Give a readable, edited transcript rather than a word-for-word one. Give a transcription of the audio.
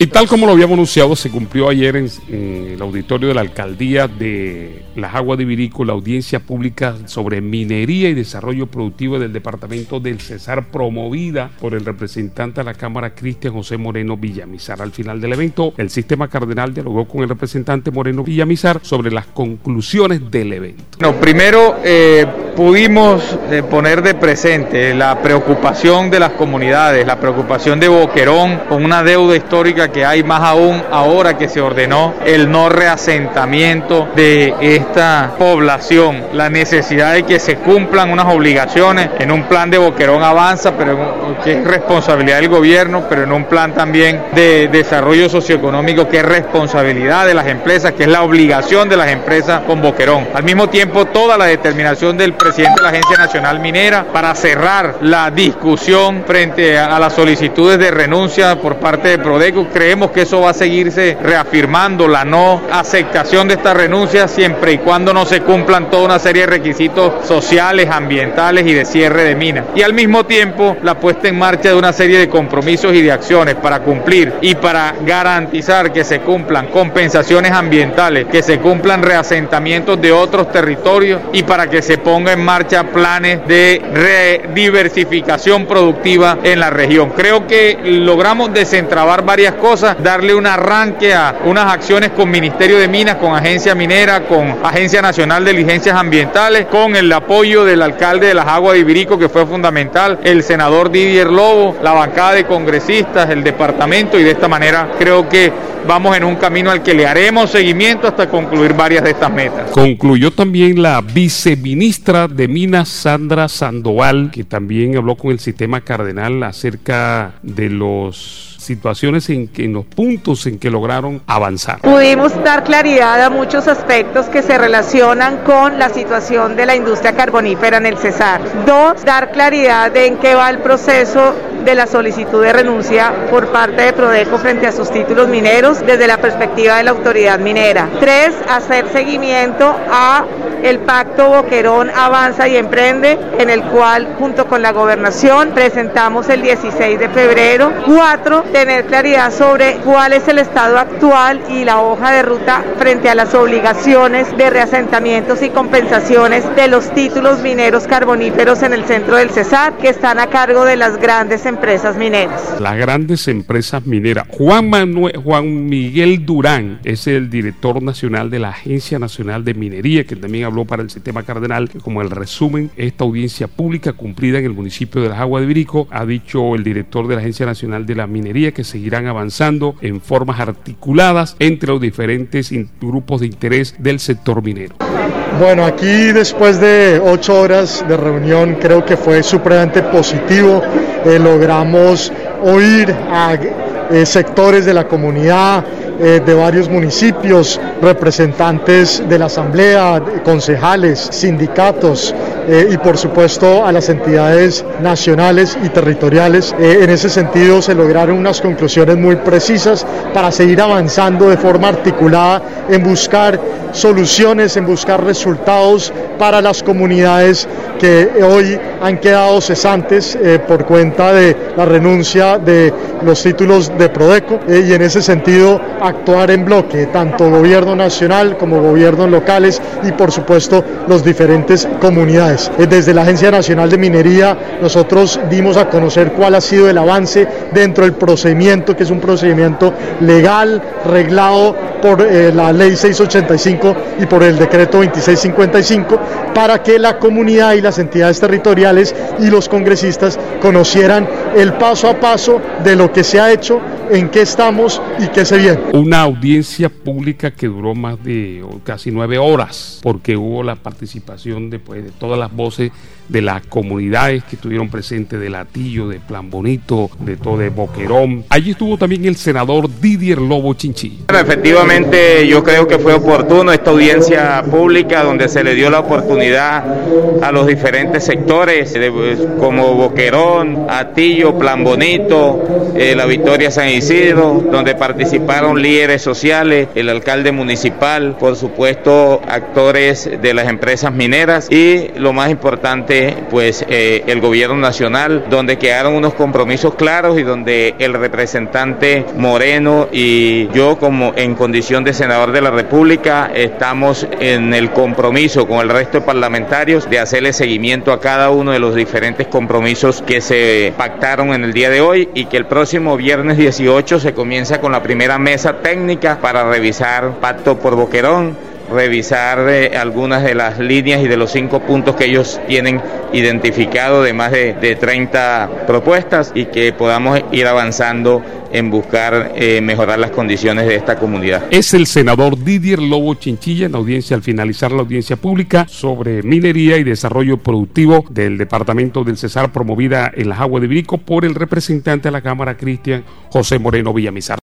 Y tal como lo habíamos anunciado, se cumplió ayer en el auditorio de la Alcaldía de Las Aguas de Ibirico la audiencia pública sobre minería y desarrollo productivo del departamento del Cesar, promovida por el representante de la Cámara, Cristian José Moreno Villamizar. Al final del evento, el Sistema Cardenal dialogó con el representante Moreno Villamizar sobre las conclusiones del evento. Bueno, primero pudimos poner de presente la preocupación de las comunidades, la preocupación de Boquerón con una deuda histórica que hay, más aún ahora que se ordenó el no reasentamiento de esta población, la necesidad de que se cumplan unas obligaciones en un plan de Boquerón Avanza, pero que es responsabilidad del gobierno, pero en un plan también de desarrollo socioeconómico que es responsabilidad de las empresas, que es la obligación de las empresas con Boquerón. Al mismo tiempo, toda la determinación del presidente de la Agencia Nacional Minera para cerrar la discusión frente a las solicitudes de renuncia por parte de Prodeco. Creemos que eso va a seguirse reafirmando, la no aceptación de esta renuncia siempre y cuando no se cumplan toda una serie de requisitos sociales, ambientales y de cierre de minas. Y al mismo tiempo la puesta en marcha de una serie de compromisos y de acciones para cumplir y para garantizar que se cumplan compensaciones ambientales, que se cumplan reasentamientos de otros territorios y para que se ponga en marcha planes de diversificación productiva en la región. Creo que logramos desentrabar varias cosas, darle un arranque a unas acciones con Ministerio de Minas, con Agencia Minera, con Agencia Nacional de Diligencias Ambientales, con el apoyo del alcalde de Las Aguas de Ibirico, que fue fundamental, el senador Didier Lobo, la bancada de congresistas, el departamento, y de esta manera creo que vamos en un camino al que le haremos seguimiento hasta concluir varias de estas metas. Concluyó también la viceministra de Minas, Sandra Sandoval, que también habló con el Sistema Cardenal acerca de los situaciones en los puntos en que lograron avanzar. Pudimos dar claridad a muchos aspectos que se relacionan con la situación de la industria carbonífera en el Cesar. 2, dar claridad de en qué va el proceso de la solicitud de renuncia por parte de Prodeco frente a sus títulos mineros desde la perspectiva de la autoridad minera. 3, hacer seguimiento a el pacto Boquerón Avanza y Emprende, en el cual junto con la gobernación presentamos el 16 de febrero. 4, tener claridad sobre cuál es el estado actual y la hoja de ruta frente a las obligaciones de reasentamientos y compensaciones de los títulos mineros carboníferos en el centro del Cesar, que están a cargo de las grandes empresas mineras. Las grandes empresas mineras. Juan Miguel Durán es el director nacional de la Agencia Nacional de Minería, que también habló para el Sistema Cardenal. Como el resumen, esta audiencia pública cumplida en el municipio de Las Aguas de Ibirico, ha dicho el director de la Agencia Nacional de la Minería que seguirán avanzando en formas articuladas entre los diferentes grupos de interés del sector minero. Bueno, aquí después de 8 horas de reunión creo que fue supremamente positivo. Logramos oír a sectores de la comunidad, de varios municipios, representantes de la asamblea, concejales, sindicatos y por supuesto a las entidades nacionales y territoriales. En ese sentido se lograron unas conclusiones muy precisas para seguir avanzando de forma articulada en buscar soluciones, en buscar resultados para las comunidades que hoy han quedado cesantes por cuenta de la renuncia de los títulos de Prodeco, y en ese sentido actuar en bloque, tanto gobierno nacional como gobiernos locales y por supuesto los diferentes comunidades. Desde la Agencia Nacional de Minería nosotros dimos a conocer cuál ha sido el avance dentro del procedimiento, que es un procedimiento legal, reglado por la Ley 685 y por el Decreto 2655, para que la comunidad y las entidades territoriales y los congresistas conocieran el paso a paso de lo que se ha hecho, en qué estamos y qué se viene. Una audiencia pública que duró más de casi 9 horas, porque hubo la participación de todas las voces de las comunidades que estuvieron presentes, de Latillo, de Plan Bonito, de Boquerón. Allí estuvo también el senador Didier Lobo Chinchilla. Bueno, efectivamente yo creo que fue oportuno esta audiencia pública donde se le dio la oportunidad a los diferentes sectores como Boquerón, Atillo, Plan Bonito, la Victoria San Isidro, donde participaron líderes sociales, el alcalde municipal, por supuesto actores de las empresas mineras y lo más importante ante pues el gobierno nacional, donde quedaron unos compromisos claros y donde el representante Moreno y yo, como en condición de senador de la República, estamos en el compromiso con el resto de parlamentarios de hacerle seguimiento a cada uno de los diferentes compromisos que se pactaron en el día de hoy, y que el próximo viernes 18 se comienza con la primera mesa técnica para revisar Pacto por Boquerón, revisar algunas de las líneas y de los 5 puntos que ellos tienen identificado de más de 30 propuestas, y que podamos ir avanzando en buscar mejorar las condiciones de esta comunidad. Es el senador Didier Lobo Chinchilla en la audiencia, al finalizar la audiencia pública sobre minería y desarrollo productivo del departamento del Cesar, promovida en las aguas de Virico por el representante de la Cámara, Cristian José Moreno Villamizar.